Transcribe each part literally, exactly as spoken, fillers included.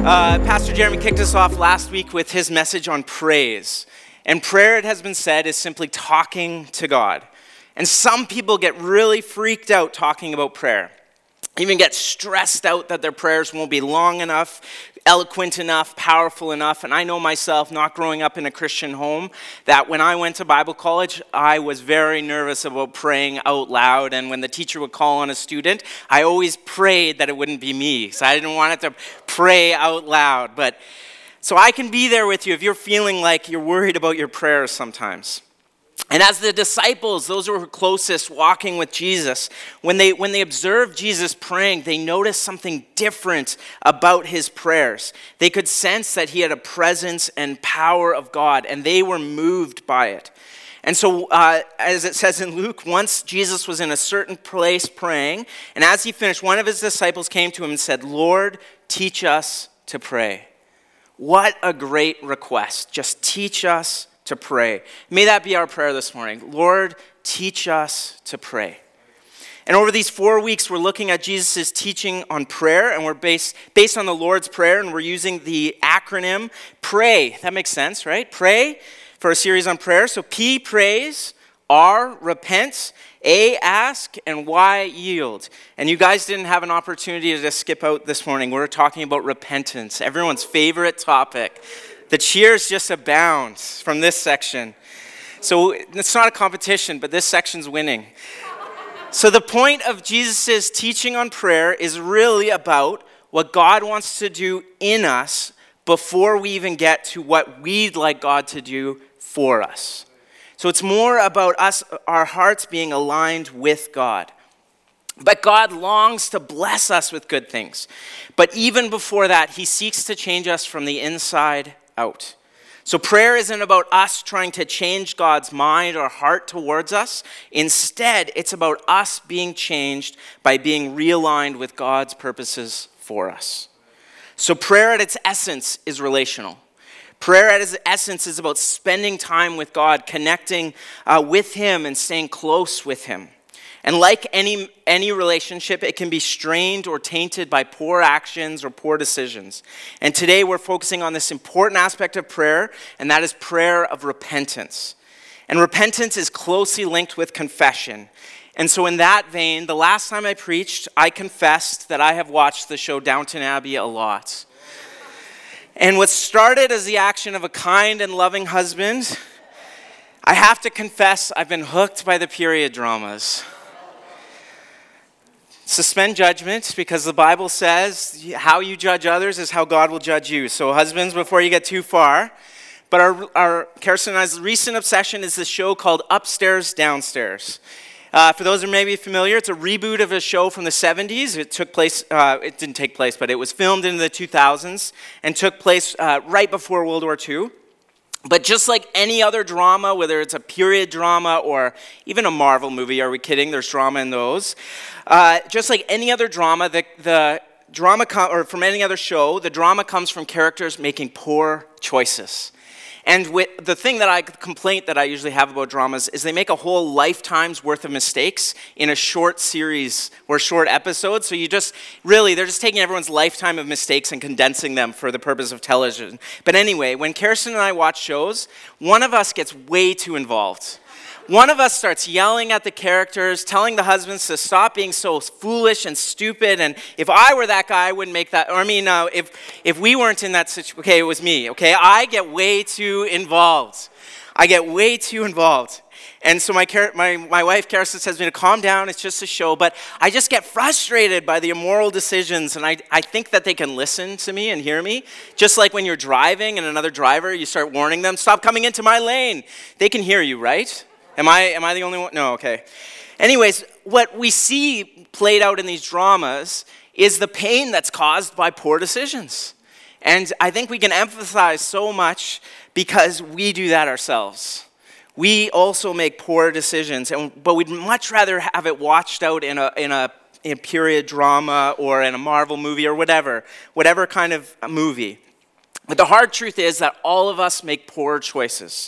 Uh, Pastor Jeremy kicked us off last week with his message on praise. And prayer, it has been said, is simply talking to God. And some people get really freaked out talking about prayer. Even get stressed out that their prayers won't be long enough, eloquent enough, powerful enough. And I know myself, not growing up in a Christian home, that when I went to Bible college, I was very nervous about praying out loud. And when the teacher would call on a student, I always prayed that it wouldn't be me. So I didn't want it to pray out loud. But so I can be there with you if you're feeling like you're worried about your prayers sometimes. And as the disciples, those who were closest walking with Jesus, when they when they observed Jesus praying, they noticed something different about his prayers. They could sense that he had a presence and power of God, and they were moved by it. And so, uh, as it says in Luke, once Jesus was in a certain place praying, and as he finished, one of his disciples came to him and said, "Lord, teach us to pray." What a great request. Just teach us to pray. May that be our prayer this morning. Lord, teach us to pray. And over these four weeks, we're looking at Jesus' teaching on prayer, and we're based, based on the Lord's Prayer, and we're using the acronym PRAY. That makes sense, right? Pray for a series on prayer. So P, praise, R, repent, A, ask, and Y, yield. And you guys didn't have an opportunity to just skip out this morning. We're talking about repentance, everyone's favorite topic. The cheers just abound from this section. So it's not a competition, but this section's winning. So the point of Jesus' teaching on prayer is really about what God wants to do in us before we even get to what we'd like God to do for us. So it's more about us, our hearts being aligned with God. But God longs to bless us with good things. But even before that, he seeks to change us from the inside out. So prayer isn't about us trying to change God's mind or heart towards us. Instead, it's about us being changed by being realigned with God's purposes for us. So prayer at its essence is relational. Prayer at its essence is about spending time with God, connecting uh, with him and staying close with him. And like any any relationship, it can be strained or tainted by poor actions or poor decisions. And today we're focusing on this important aspect of prayer, and that is prayer of repentance. And repentance is closely linked with confession. And so in that vein, the last time I preached, I confessed that I have watched the show Downton Abbey a lot. And what started as the action of a kind and loving husband, I have to confess I've been hooked by the period dramas. Suspend judgment, because the Bible says how you judge others is how God will judge you. So husbands, before you get too far. But our, our Kirsten and I's recent obsession is this show called Upstairs, Downstairs. Uh, for those who may be familiar, it's a reboot of a show from the seventies. It took place, uh, it didn't take place, but it was filmed in the two thousands and took place uh, right before World War Two. But just like any other drama, whether it's a period drama or even a Marvel movie, are we kidding? There's drama in those. Uh, just like any other drama, the, the drama, com- or from any other show, the drama comes from characters making poor choices. And with, the thing that I, complaint that I usually have about dramas is they make a whole lifetime's worth of mistakes in a short series or short episode. So you just, really, they're just taking everyone's lifetime of mistakes and condensing them for the purpose of television. But anyway, when Kirsten and I watch shows, one of us gets way too involved. One of us starts yelling at the characters, telling the husbands to stop being so foolish and stupid. And if I were that guy, I wouldn't make that. Or I mean, uh, if if we weren't in that situation, okay, it was me. Okay, I get way too involved. I get way too involved. And so my my my wife Kirsten says to me to calm down. It's just a show. But I just get frustrated by the immoral decisions, and I I think that they can listen to me and hear me. Just like when you're driving and another driver, you start warning them, stop coming into my lane. They can hear you, right? Am I am I the only one? No, okay. Anyways, what we see played out in these dramas is the pain that's caused by poor decisions. And I think we can emphasize so much because we do that ourselves. We also make poor decisions, and, but we'd much rather have it watched out in a in a, in a period drama or in a Marvel movie or whatever, whatever kind of movie. But the hard truth is that all of us make poor choices.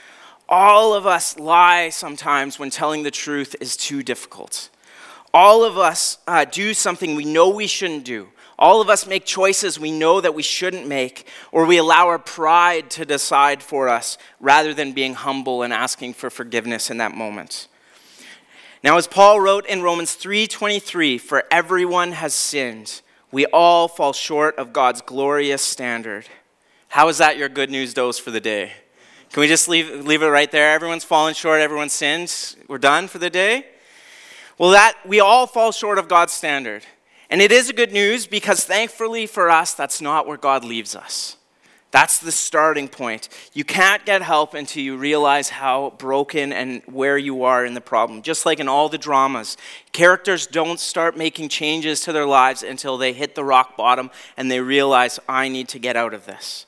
All of us lie sometimes when telling the truth is too difficult. All of us uh, do something we know we shouldn't do. All of us make choices we know that we shouldn't make, or we allow our pride to decide for us rather than being humble and asking for forgiveness in that moment. Now, as Paul wrote in Romans three twenty-three, "For everyone has sinned. We all fall short of God's glorious standard." How is that your good news dose for the day? Can we just leave, leave it right there? Everyone's fallen short, everyone's sinned. We're done for the day? Well, that we all fall short of God's standard. And it is a good news because thankfully for us, that's not where God leaves us. That's the starting point. You can't get help until you realize how broken and where you are in the problem. Just like in all the dramas, characters don't start making changes to their lives until they hit the rock bottom and they realize, I need to get out of this.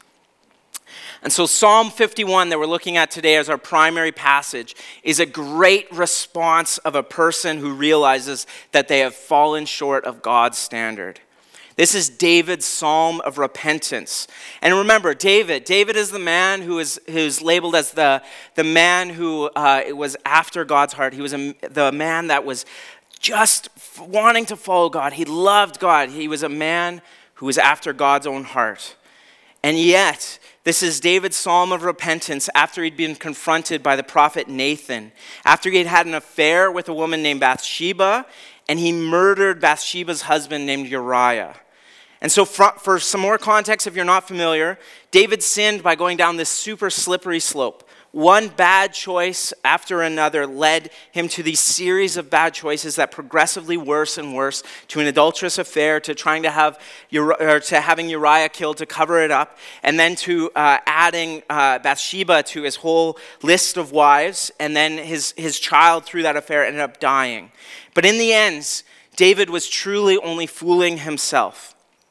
And so Psalm fifty-one that we're looking at today as our primary passage is a great response of a person who realizes that they have fallen short of God's standard. This is David's psalm of repentance. And remember, David, David is the man who is who's labeled as the, the man who uh, was after God's heart. He was a, the man that was just wanting to follow God. He loved God. He was a man who was after God's own heart. And yet, this is David's psalm of repentance after he'd been confronted by the prophet Nathan, after he had had an affair with a woman named Bathsheba, and he murdered Bathsheba's husband named Uriah. And so for, for some more context, if you're not familiar, David sinned by going down this super slippery slope. One bad choice after another led him to these series of bad choices that progressively worse and worse, to an adulterous affair, to trying to have or to having Uriah killed to cover it up, and then to uh, adding uh, Bathsheba to his whole list of wives, and then his, his child through that affair ended up dying. But in the end, David was truly only fooling himself.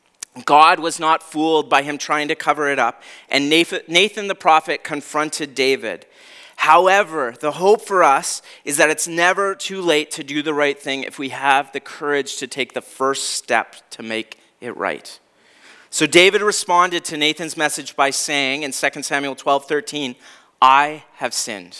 God was not fooled by him trying to cover it up, and Nathan, Nathan the prophet confronted David. However, the hope for us is that it's never too late to do the right thing if we have the courage to take the first step to make it right. So David responded to Nathan's message by saying in Second Samuel twelve thirteen, "I have sinned."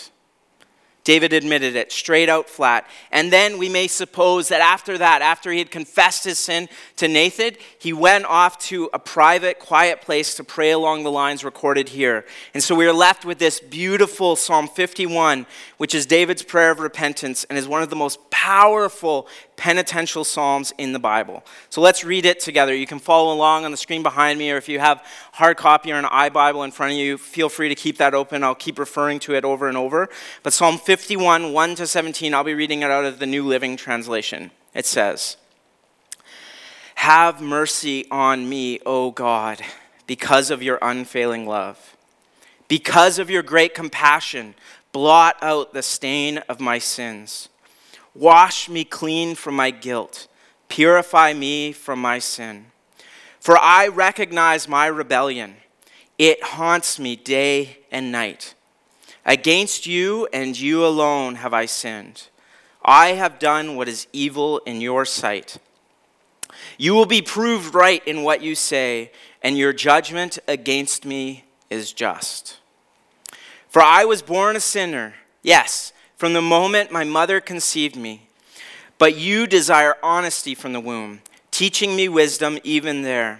David admitted it straight out flat. And then we may suppose that after that, after he had confessed his sin to Nathan, he went off to a private, quiet place to pray along the lines recorded here. And so we are left with this beautiful Psalm fifty-one, which is David's prayer of repentance and is one of the most powerful penitential psalms in the Bible. So let's read it together. You can follow along on the screen behind me, or if you have hard copy or an iBible in front of you, feel free to keep that open. I'll keep referring to it over and over. But Psalm fifty-one, one to seventeen, I'll be reading it out of the New Living Translation. It says, "Have mercy on me, O God, because of your unfailing love. Because of your great compassion, blot out the stain of my sins. Wash me clean from my guilt. Purify me from my sin. For I recognize my rebellion. It haunts me day and night. Against you and you alone have I sinned. I have done what is evil in your sight. You will be proved right in what you say, and your judgment against me is just. For I was born a sinner, yes, from the moment my mother conceived me. But you desire honesty from the womb, teaching me wisdom even there.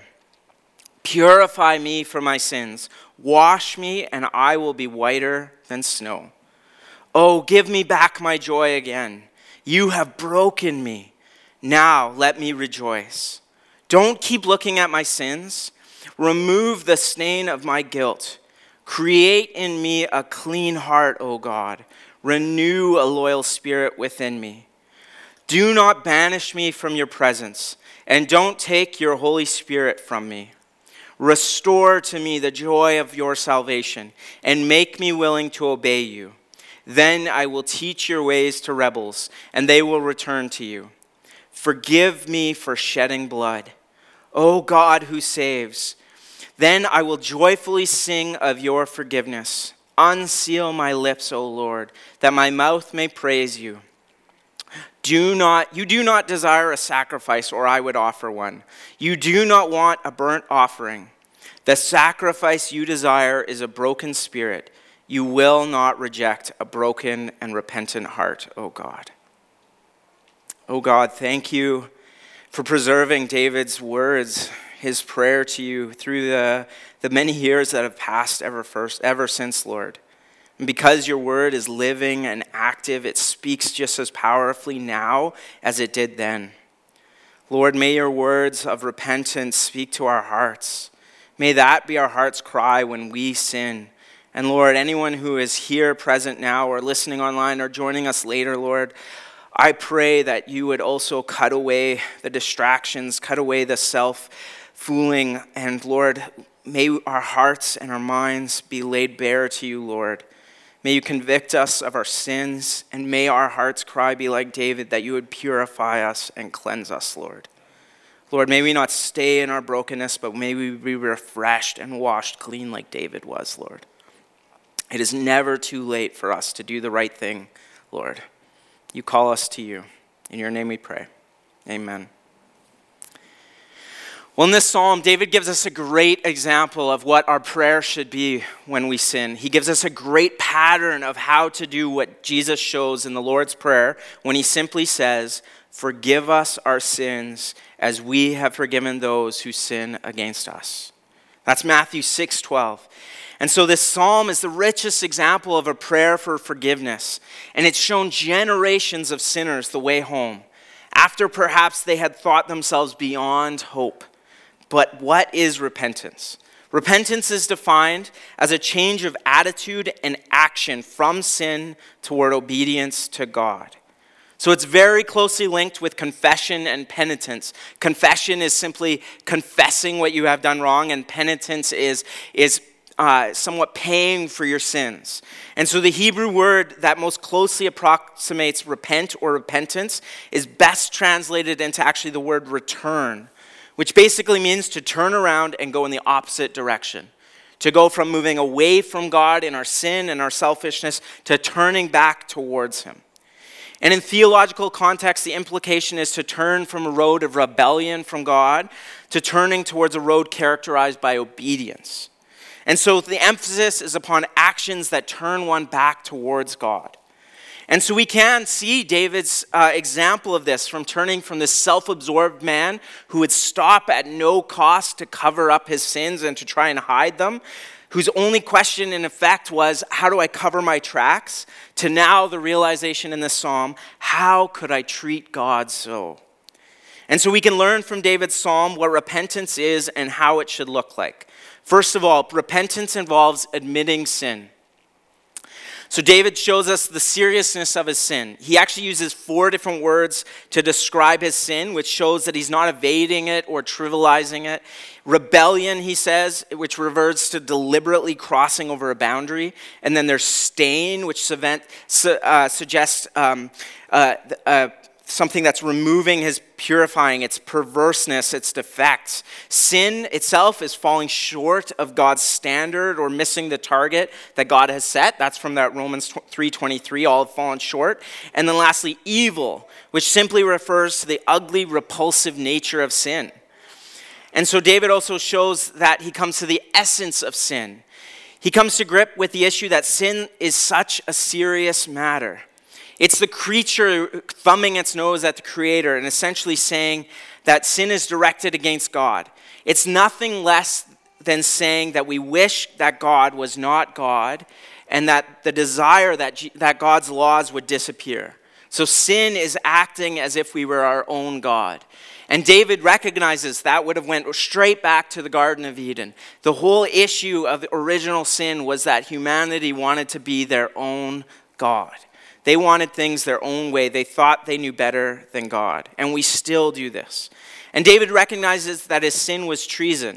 Purify me from my sins. Wash me, and I will be whiter than snow. Oh, give me back my joy again. You have broken me. Now let me rejoice. Don't keep looking at my sins. Remove the stain of my guilt. Create in me a clean heart, O God. Renew a loyal spirit within me. Do not banish me from your presence, and don't take your Holy Spirit from me. Restore to me the joy of your salvation, and make me willing to obey you. Then I will teach your ways to rebels, and they will return to you. Forgive me for shedding blood, O God who saves. Then I will joyfully sing of your forgiveness. Unseal my lips, O Lord, that my mouth may praise you. Do not, you do not desire a sacrifice, or I would offer one. You do not want a burnt offering. The sacrifice you desire is a broken spirit. You will not reject a broken and repentant heart, O God. O God, thank you for preserving David's words, his prayer to you through the, the many years that have passed ever first, ever since, Lord. And because your word is living and active, it speaks just as powerfully now as it did then. Lord, may your words of repentance speak to our hearts. May that be our heart's cry when we sin. And Lord, anyone who is here present now or listening online or joining us later, Lord, I pray that you would also cut away the distractions, cut away the self-fooling, and Lord, may our hearts and our minds be laid bare to you, Lord. May you convict us of our sins, and may our heart's cry be like David, that you would purify us and cleanse us, Lord. Lord, may we not stay in our brokenness, but may we be refreshed and washed clean like David was, Lord. It is never too late for us to do the right thing, Lord. You call us to you. In your name we pray. Amen. Well, in this psalm, David gives us a great example of what our prayer should be when we sin. He gives us a great pattern of how to do what Jesus shows in the Lord's Prayer when he simply says, "Forgive us our sins as we have forgiven those who sin against us." That's Matthew six twelve. And so this psalm is the richest example of a prayer for forgiveness. And it's shown generations of sinners the way home, after perhaps they had thought themselves beyond hope. But what is repentance? Repentance is defined as a change of attitude and action from sin toward obedience to God. So it's very closely linked with confession and penitence. Confession is simply confessing what you have done wrong, and penitence is, is uh, somewhat paying for your sins. And so the Hebrew word that most closely approximates repent or repentance is best translated into actually the word return, which basically means to turn around and go in the opposite direction. To go from moving away from God in our sin and our selfishness to turning back towards him. And in theological context, the implication is to turn from a road of rebellion from God to turning towards a road characterized by obedience. And so the emphasis is upon actions that turn one back towards God. And so we can see David's uh, example of this from turning from this self-absorbed man who would stop at no cost to cover up his sins and to try and hide them, whose only question in effect was, how do I cover my tracks? To now the realization in this psalm, how could I treat God so? And so we can learn from David's psalm what repentance is and how it should look like. First of all, repentance involves admitting sin. So David shows us the seriousness of his sin. He actually uses four different words to describe his sin, which shows that he's not evading it or trivializing it. Rebellion, he says, which reverts to deliberately crossing over a boundary. And then there's stain, which uh, suggests um, uh, uh, something that's removing his purifying, its perverseness, its defects. Sin itself is falling short of God's standard or missing the target that God has set. That's from that Romans three twenty-three, all have fallen short. And then lastly, evil, which simply refers to the ugly, repulsive nature of sin. And so David also shows that he comes to the essence of sin. He comes to grip with the issue that sin is such a serious matter. It's the creature thumbing its nose at the Creator and essentially saying that sin is directed against God. It's nothing less than saying that we wish that God was not God and that the desire that, G- that God's laws would disappear. So sin is acting as if we were our own God. And David recognizes that would have went straight back to the Garden of Eden. The whole issue of the original sin was that humanity wanted to be their own God. They wanted things their own way. They thought they knew better than God. And we still do this. And David recognizes that his sin was treason.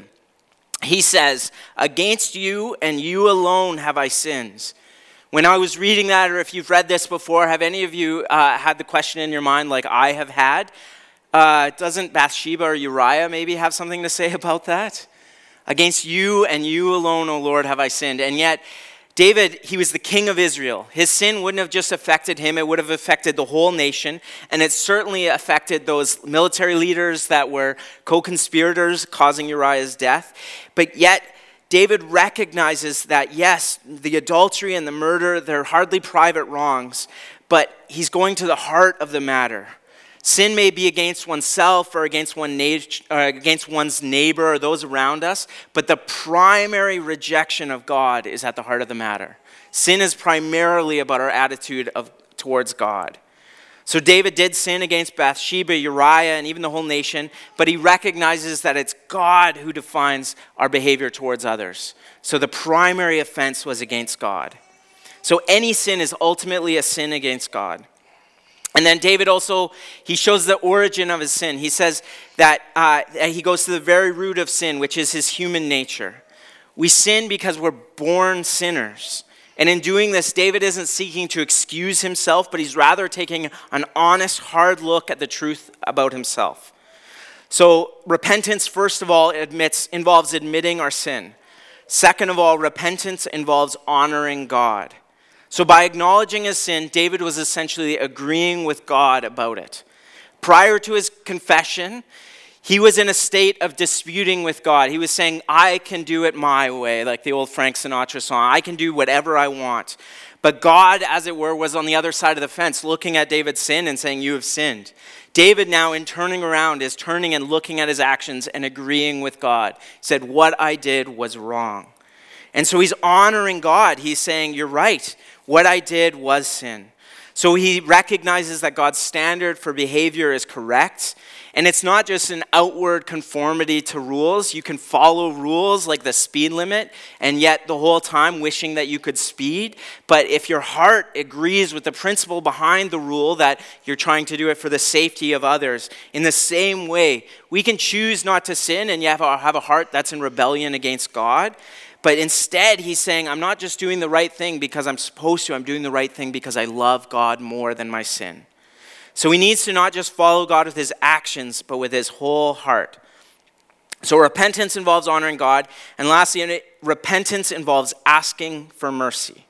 He says, "Against you and you alone have I sinned." When I was reading that, or if you've read this before, have any of you uh, had the question in your mind like I have had? Uh, doesn't Bathsheba or Uriah maybe have something to say about that? Against you and you alone, O Lord, have I sinned. And yet, David, he was the king of Israel. His sin wouldn't have just affected him, it would have affected the whole nation, and it certainly affected those military leaders that were co-conspirators causing Uriah's death. But yet, David recognizes that, yes, the adultery and the murder, they're hardly private wrongs, but he's going to the heart of the matter. Sin may be against oneself or against, one na- uh, against one's neighbor or those around us, but the primary rejection of God is at the heart of the matter. Sin is primarily about our attitude of, towards God. So David did sin against Bathsheba, Uriah, and even the whole nation, but he recognizes that it's God who defines our behavior towards others. So the primary offense was against God. So any sin is ultimately a sin against God. And then David also, he shows the origin of his sin. He says that uh, he goes to the very root of sin, which is his human nature. We sin because we're born sinners. And in doing this, David isn't seeking to excuse himself, but he's rather taking an honest, hard look at the truth about himself. So repentance, first of all, admits involves admitting our sin. Second of all, repentance involves honoring God. So by acknowledging his sin, David was essentially agreeing with God about it. Prior to his confession, he was in a state of disputing with God. He was saying, I can do it my way, like the old Frank Sinatra song. I can do whatever I want. But God, as it were, was on the other side of the fence, looking at David's sin and saying, you have sinned. David now, in turning around, is turning and looking at his actions and agreeing with God. He said, what I did was wrong. And so he's honoring God. He's saying, you're right. What I did was sin. So he recognizes that God's standard for behavior is correct. And it's not just an outward conformity to rules. You can follow rules like the speed limit, and yet the whole time wishing that you could speed. But if your heart agrees with the principle behind the rule, that you're trying to do it for the safety of others, in the same way, we can choose not to sin and yet have a heart that's in rebellion against God. But instead, he's saying, I'm not just doing the right thing because I'm supposed to. I'm doing the right thing because I love God more than my sin. So he needs to not just follow God with his actions, but with his whole heart. So repentance involves honoring God. And lastly, repentance involves asking for mercy.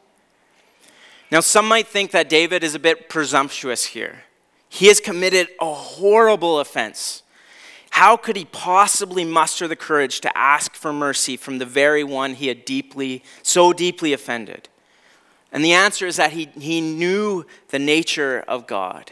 Now, some might think that David is a bit presumptuous here. He has committed a horrible offense. How could he possibly muster the courage to ask for mercy from the very one he had deeply, so deeply offended? And the answer is that he, he knew the nature of God.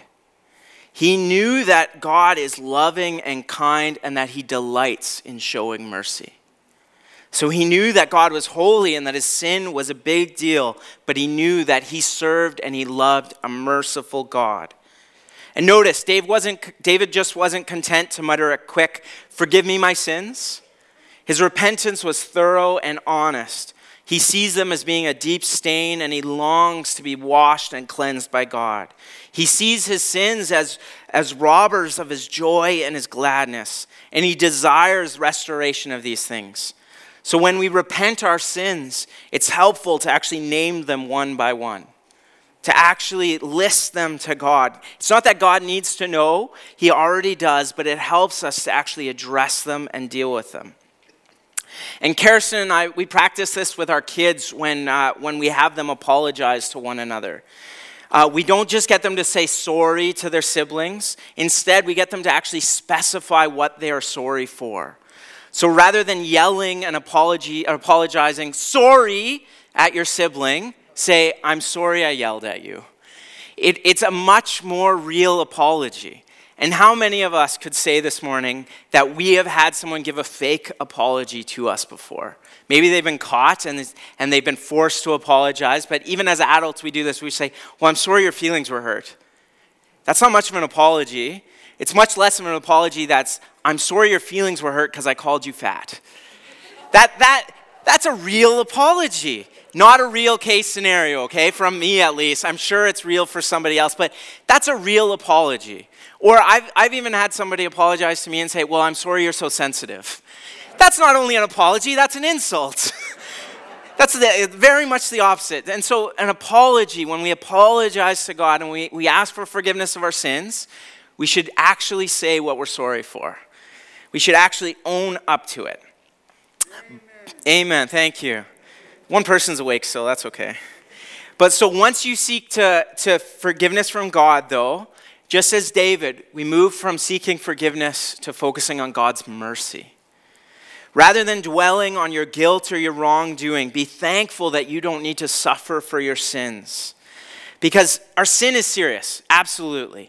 He knew that God is loving and kind and that he delights in showing mercy. So he knew that God was holy and that his sin was a big deal, but he knew that he served and he loved a merciful God. And notice, Dave wasn't, David just wasn't content to mutter a quick, forgive me my sins. His repentance was thorough and honest. He sees them as being a deep stain and he longs to be washed and cleansed by God. He sees his sins as, as robbers of his joy and his gladness, and he desires restoration of these things. So when we repent our sins, it's helpful to actually name them one by one, to actually list them to God. It's not that God needs to know, he already does, but it helps us to actually address them and deal with them. And Kirsten and I, we practice this with our kids when uh, when we have them apologize to one another. Uh, we don't just get them to say sorry to their siblings. Instead, we get them to actually specify what they are sorry for. So rather than yelling and apology, apologizing, sorry at your sibling, say, I'm sorry I yelled at you. It, it's a much more real apology. And how many of us could say this morning that we have had someone give a fake apology to us before? Maybe they've been caught and, and they've been forced to apologize, but even as adults we do this, we say, well, I'm sorry your feelings were hurt. That's not much of an apology. It's much less of an apology that's, I'm sorry your feelings were hurt because I called you fat. That, that, that's a real apology. Not a real case scenario, okay? From me at least. I'm sure it's real for somebody else, but that's a real apology. Or I've, I've even had somebody apologize to me and say, well, I'm sorry you're so sensitive. That's not only an apology, that's an insult. That's the, very much the opposite. And so an apology, when we apologize to God and we, we ask for forgiveness of our sins, we should actually say what we're sorry for. We should actually own up to it. Amen. Amen. Thank you. One person's awake, so that's okay. But so once you seek to, to forgiveness from God, though, just as David, we move from seeking forgiveness to focusing on God's mercy. Rather than dwelling on your guilt or your wrongdoing, be thankful that you don't need to suffer for your sins. Because our sin is serious, absolutely.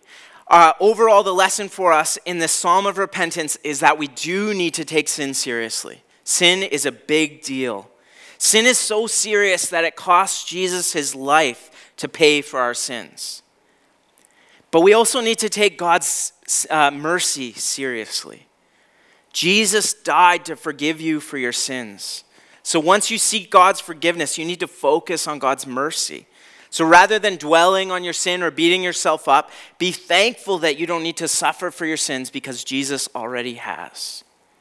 Uh, overall, the lesson for us in this Psalm of Repentance is that we do need to take sin seriously. Sin is a big deal. Sin is so serious that it costs Jesus his life to pay for our sins. But we also need to take God's uh, mercy seriously. Jesus died to forgive you for your sins. So once you seek God's forgiveness, you need to focus on God's mercy. So rather than dwelling on your sin or beating yourself up, be thankful that you don't need to suffer for your sins because Jesus already has.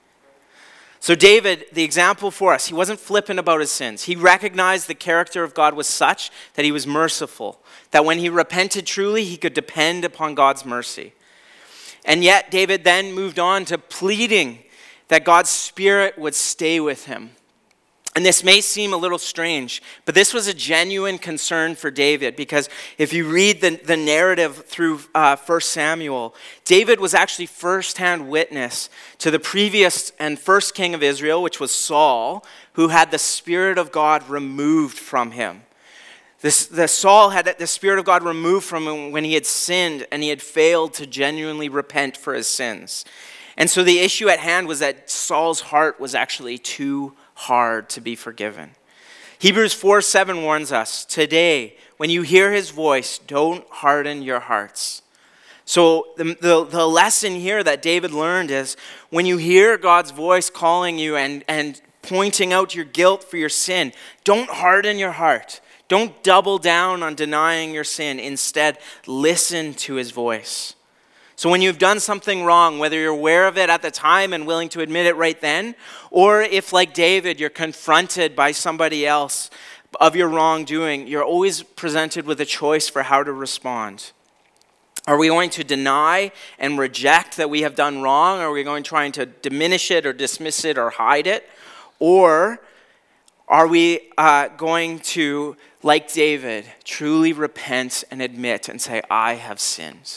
So David, the example for us, he wasn't flippant about his sins. He recognized the character of God was such that he was merciful, that when he repented truly, he could depend upon God's mercy. And yet David then moved on to pleading that God's Spirit would stay with him. And this may seem a little strange, but this was a genuine concern for David, because if you read the, the narrative through uh, First Samuel, David was actually firsthand witness to the previous and first king of Israel, which was Saul, who had the Spirit of God removed from him. This, the Saul had the Spirit of God removed from him when he had sinned and he had failed to genuinely repent for his sins. And so the issue at hand was that Saul's heart was actually too hard to be forgiven. Hebrews four seven warns us, today, when you hear his voice, don't harden your hearts. So the, the, the lesson here that David learned is when you hear God's voice calling you and, and pointing out your guilt for your sin, don't harden your heart. Don't double down on denying your sin. Instead, listen to his voice. So when you've done something wrong, whether you're aware of it at the time and willing to admit it right then, or if, like David, you're confronted by somebody else of your wrongdoing, you're always presented with a choice for how to respond. Are we going to deny and reject that we have done wrong? Or are we going trying to diminish it or dismiss it or hide it? Or are we uh, going to, like David, truly repent and admit and say, I have sinned?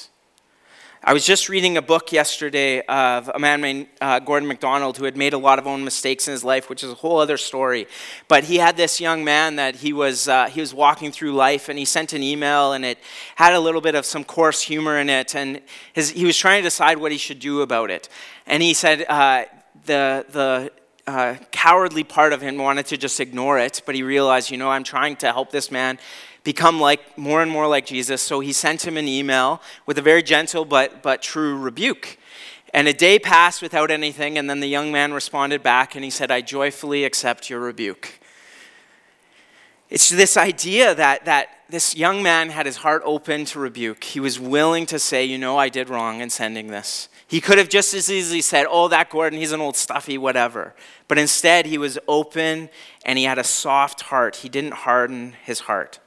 I was just reading a book yesterday of a man named uh, Gordon MacDonald, who had made a lot of own mistakes in his life, which is a whole other story. But he had this young man that he was uh, he was walking through life, and he sent an email, and it had a little bit of some coarse humor in it, and his, he was trying to decide what he should do about it. And he said uh, the the uh, cowardly part of him wanted to just ignore it, but he realized, you know, I'm trying to help this man become like more and more like Jesus. So he sent him an email with a very gentle but but true rebuke. And a day passed without anything, and then the young man responded back and he said, I joyfully accept your rebuke. It's this idea that that this young man had his heart open to rebuke. He was willing to say, you know, I did wrong in sending this. He could have just as easily said, oh, that Gordon, he's an old stuffy, whatever. But instead, he was open and he had a soft heart. He didn't harden his heart.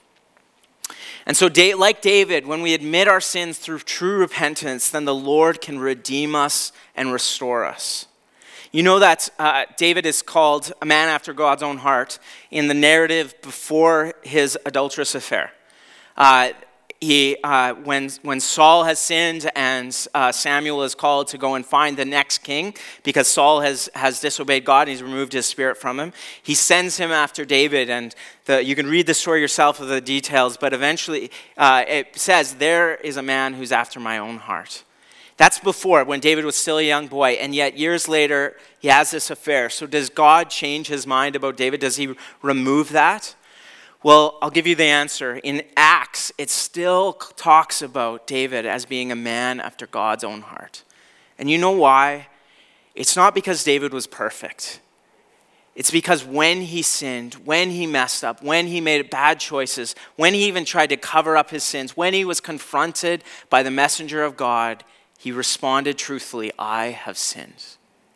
And so like David, when we admit our sins through true repentance, then the Lord can redeem us and restore us. You know that uh, David is called a man after God's own heart in the narrative before his adulterous affair. Uh, he, uh, when, when Saul has sinned and uh, Samuel is called to go and find the next king because Saul has, has disobeyed God and he's removed his spirit from him, he sends him after David. And the, you can read the story yourself of the details, but eventually uh, it says, there is a man who's after my own heart. That's before, when David was still a young boy, and yet years later, he has this affair. So does God change his mind about David? Does he remove that? Well, I'll give you the answer. In Acts, it still talks about David as being a man after God's own heart. And you know why? It's not because David was perfect. It's because when he sinned, when he messed up, when he made bad choices, when he even tried to cover up his sins, when he was confronted by the messenger of God, he responded truthfully, I have sinned.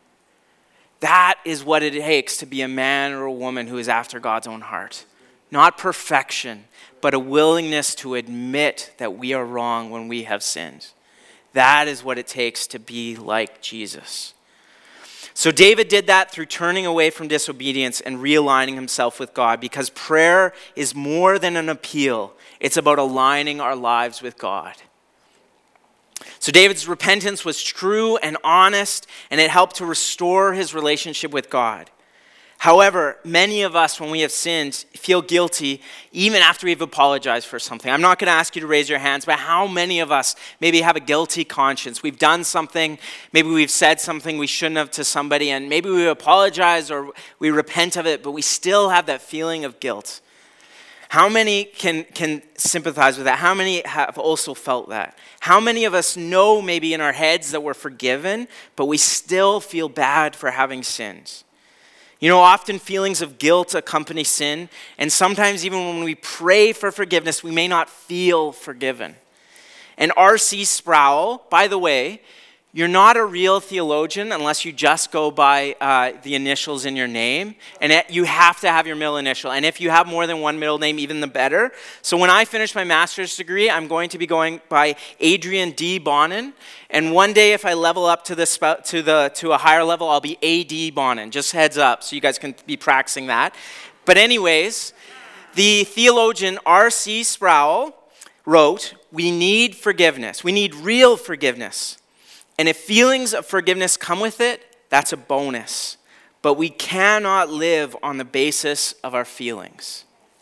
That is what it takes to be a man or a woman who is after God's own heart. Not perfection, but a willingness to admit that we are wrong when we have sinned. That is what it takes to be like Jesus. So David did that through turning away from disobedience and realigning himself with God, because prayer is more than an appeal. It's about aligning our lives with God. So David's repentance was true and honest, and it helped to restore his relationship with God. However, many of us, when we have sinned, feel guilty even after we've apologized for something. I'm not going to ask you to raise your hands, but how many of us maybe have a guilty conscience? We've done something, maybe we've said something we shouldn't have to somebody, and maybe we apologize or we repent of it, but we still have that feeling of guilt. How many can, can sympathize with that? How many have also felt that? How many of us know maybe in our heads that we're forgiven, but we still feel bad for having sinned? You know, often feelings of guilt accompany sin, and sometimes even when we pray for forgiveness, we may not feel forgiven. And R C Sproul, by the way, you're not a real theologian unless you just go by uh, the initials in your name, and it, you have to have your middle initial. And if you have more than one middle name, even the better. So when I finish my master's degree, I'm going to be going by Adrian D. Bonin, and one day if I level up to the sp- to the to a higher level, I'll be A D. Bonin. Just heads up, so you guys can be practicing that. But anyways, the theologian R C Sproul wrote, "We need forgiveness. We need real forgiveness. And if feelings of forgiveness come with it, that's a bonus. But we cannot live on the basis of our feelings."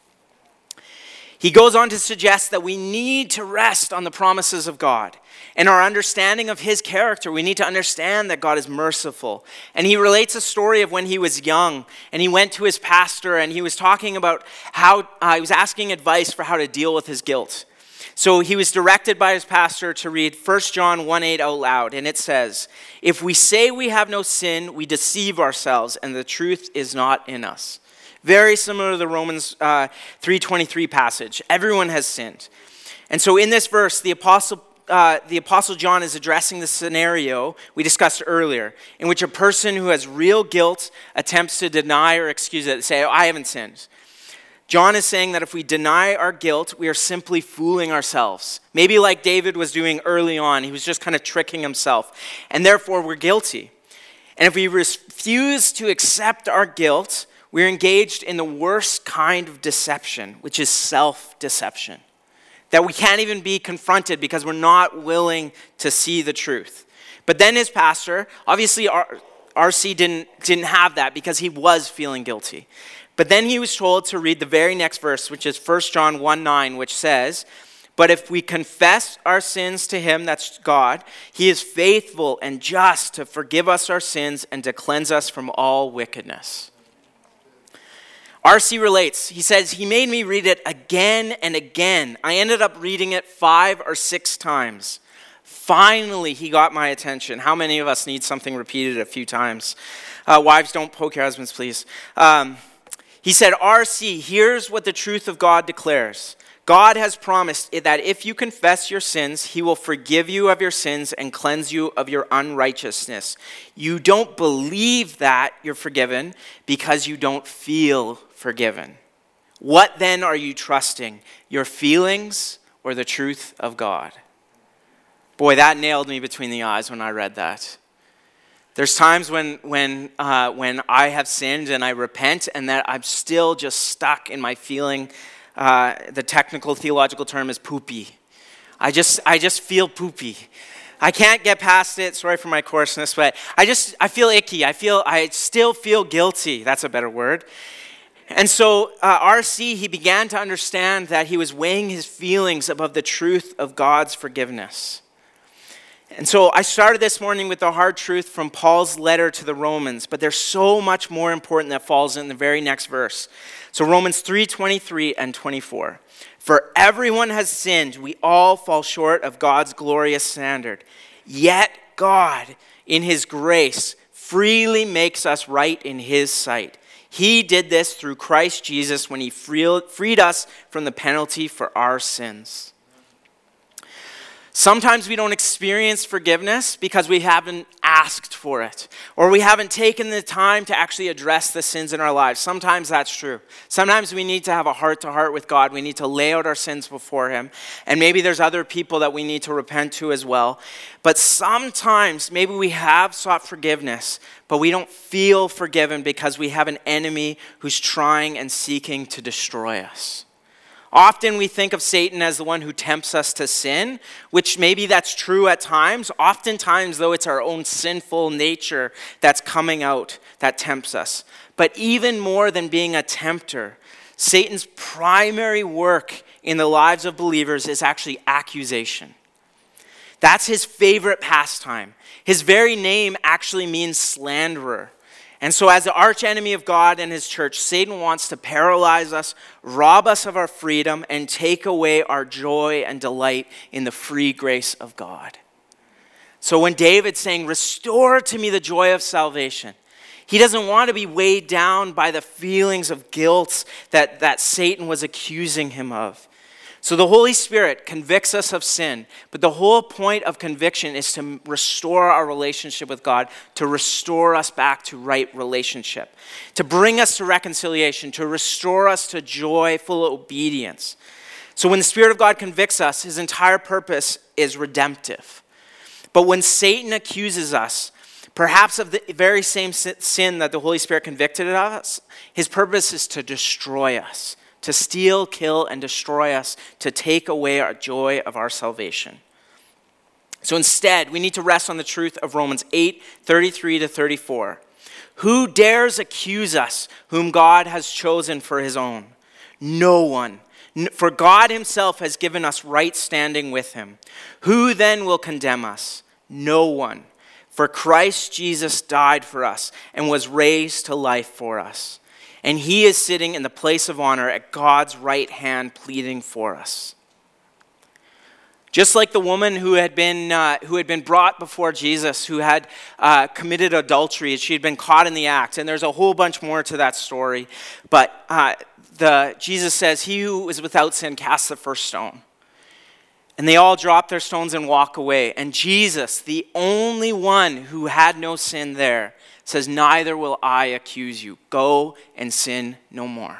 He goes on to suggest that we need to rest on the promises of God. And our understanding of his character, we need to understand that God is merciful. And he relates a story of when he was young, and he went to his pastor, and he was talking about how, uh, he was asking advice for how to deal with his guilt. So he was directed by his pastor to read First John one eight out loud, and it says, "If we say we have no sin, we deceive ourselves, and the truth is not in us." Very similar to the Romans uh, three twenty-three passage. Everyone has sinned. And so in this verse, the apostle uh, the apostle John is addressing the scenario we discussed earlier, in which a person who has real guilt attempts to deny or excuse it, say, "Oh, I haven't sinned." John is saying that if we deny our guilt, we are simply fooling ourselves. Maybe like David was doing early on, he was just kind of tricking himself, and therefore we're guilty. And if we refuse to accept our guilt, we're engaged in the worst kind of deception, which is self-deception. That we can't even be confronted because we're not willing to see the truth. But then his pastor, obviously R C didn't, didn't have that because he was feeling guilty. But then he was told to read the very next verse, which is First John one nine, which says, "But if we confess our sins to him," that's God, "he is faithful and just to forgive us our sins and to cleanse us from all wickedness." R C relates. He says, "He made me read it again and again. I ended up reading it five or six times. Finally, he got my attention." How many of us need something repeated a few times? Uh, wives, don't poke your husbands, please. Um, He said, "R C, here's what the truth of God declares. God has promised that if you confess your sins, he will forgive you of your sins and cleanse you of your unrighteousness. You don't believe that you're forgiven because you don't feel forgiven. What then are you trusting, your feelings or the truth of God?" Boy, that nailed me between the eyes when I read that. There's times when when uh, when I have sinned and I repent and that I'm still just stuck in my feeling. Uh, the technical theological term is poopy. I just I just feel poopy. I can't get past it. Sorry for my coarseness, but I just I feel icky. I feel I still feel guilty. That's a better word. And so uh, R C, he began to understand that he was weighing his feelings above the truth of God's forgiveness. And so I started this morning with the hard truth from Paul's letter to the Romans, but there's so much more important that falls in the very next verse. So Romans three twenty-three and twenty-four. "For everyone has sinned, we all fall short of God's glorious standard. Yet God, in his grace, freely makes us right in his sight. He did this through Christ Jesus when he freed us from the penalty for our sins." Sometimes we don't experience forgiveness because we haven't asked for it, or we haven't taken the time to actually address the sins in our lives. Sometimes that's true. Sometimes we need to have a heart-to-heart with God. We need to lay out our sins before him, and maybe there's other people that we need to repent to as well. But sometimes maybe we have sought forgiveness, but we don't feel forgiven because we have an enemy who's trying and seeking to destroy us. Often we think of Satan as the one who tempts us to sin, which maybe that's true at times. Oftentimes, though, it's our own sinful nature that's coming out that tempts us. But even more than being a tempter, Satan's primary work in the lives of believers is actually accusation. That's his favorite pastime. His very name actually means slanderer. And so as the archenemy of God and his church, Satan wants to paralyze us, rob us of our freedom, and take away our joy and delight in the free grace of God. So when David's saying, restore to me the joy of salvation, he doesn't want to be weighed down by the feelings of guilt that, that Satan was accusing him of. So the Holy Spirit convicts us of sin, but the whole point of conviction is to restore our relationship with God, to restore us back to right relationship, to bring us to reconciliation, to restore us to joyful obedience. So when the Spirit of God convicts us, his entire purpose is redemptive. But when Satan accuses us, perhaps of the very same sin that the Holy Spirit convicted of us, his purpose is to destroy us, to steal, kill, and destroy us, to take away our joy of our salvation. So instead, we need to rest on the truth of Romans eight, thirty-three to thirty-four. Who dares accuse us whom God has chosen for his own? No one. For God himself has given us right standing with him. Who then will condemn us? No one. For Christ Jesus died for us and was raised to life for us. And he is sitting in the place of honor at God's right hand pleading for us. Just like the woman who had been uh, who had been brought before Jesus, who had uh, committed adultery, she had been caught in the act. And there's a whole bunch more to that story. But uh, the Jesus says, he who is without sin cast the first stone. And they all drop their stones and walk away. And Jesus, the only one who had no sin there, says, neither will I accuse you. Go and sin no more.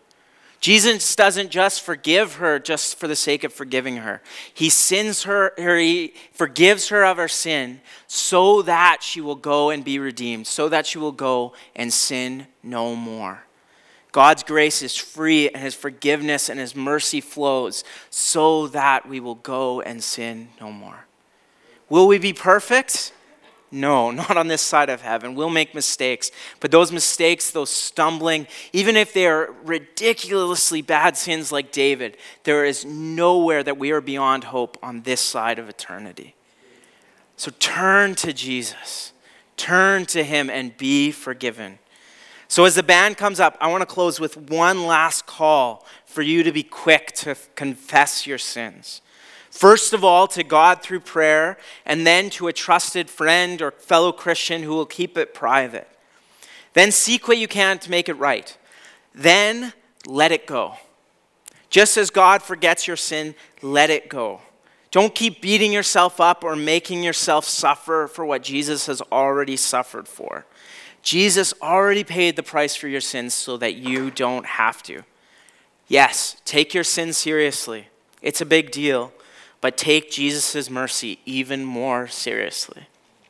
Jesus doesn't just forgive her just for the sake of forgiving her. He sins her, or he forgives her of her sin so that she will go and be redeemed, so that she will go and sin no more. God's grace is free and his forgiveness and his mercy flows so that we will go and sin no more. Will we be perfect? No, not on this side of heaven. We'll make mistakes. But those mistakes, those stumbling, even if they are ridiculously bad sins like David, there is nowhere that we are beyond hope on this side of eternity. So turn to Jesus. Turn to him and be forgiven. So as the band comes up, I want to close with one last call for you to be quick to confess your sins. First of all, to God through prayer, and then to a trusted friend or fellow Christian who will keep it private. Then seek what you can to make it right. Then let it go. Just as God forgets your sin, let it go. Don't keep beating yourself up or making yourself suffer for what Jesus has already suffered for. Jesus already paid the price for your sins so that you don't have to. Yes, take your sin seriously. It's a big deal. But take Jesus' mercy even more seriously.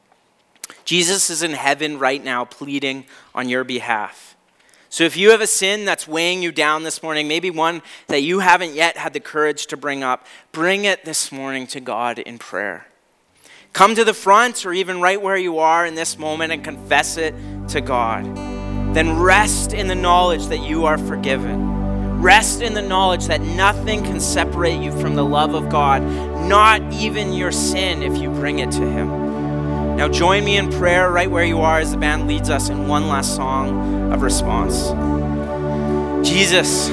Jesus is in heaven right now pleading on your behalf. So if you have a sin that's weighing you down this morning, maybe one that you haven't yet had the courage to bring up, bring it this morning to God in prayer. Come to the front or even right where you are in this moment and confess it to God. Then rest in the knowledge that you are forgiven. Rest in the knowledge that nothing can separate you from the love of God, not even your sin if you bring it to him. Now join me in prayer right where you are as the band leads us in one last song of response. Jesus,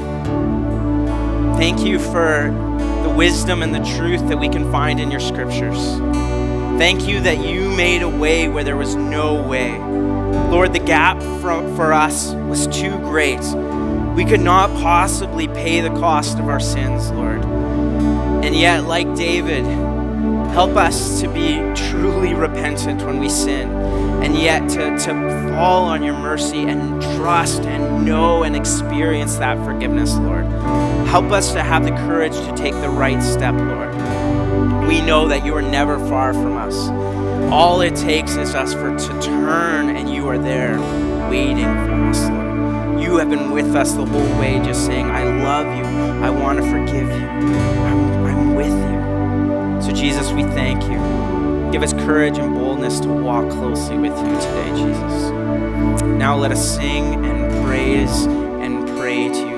thank you for the wisdom and the truth that we can find in your scriptures. Thank you that you made a way where there was no way. Lord, the gap for, for us was too great. We could not possibly pay the cost of our sins, Lord. And yet, like David, help us to be truly repentant when we sin, and yet to, to fall on your mercy and trust and know and experience that forgiveness, Lord. Help us to have the courage to take the right step, Lord. We know that you are never far from us. All it takes is us for to turn, and you are there waiting for us, Lord. You you have been with us the whole way, just saying, I love you. I want to forgive you. I'm, I'm with you. So Jesus, we thank you. Give us courage and boldness to walk closely with you today, Jesus. Now let us sing and praise and pray to you.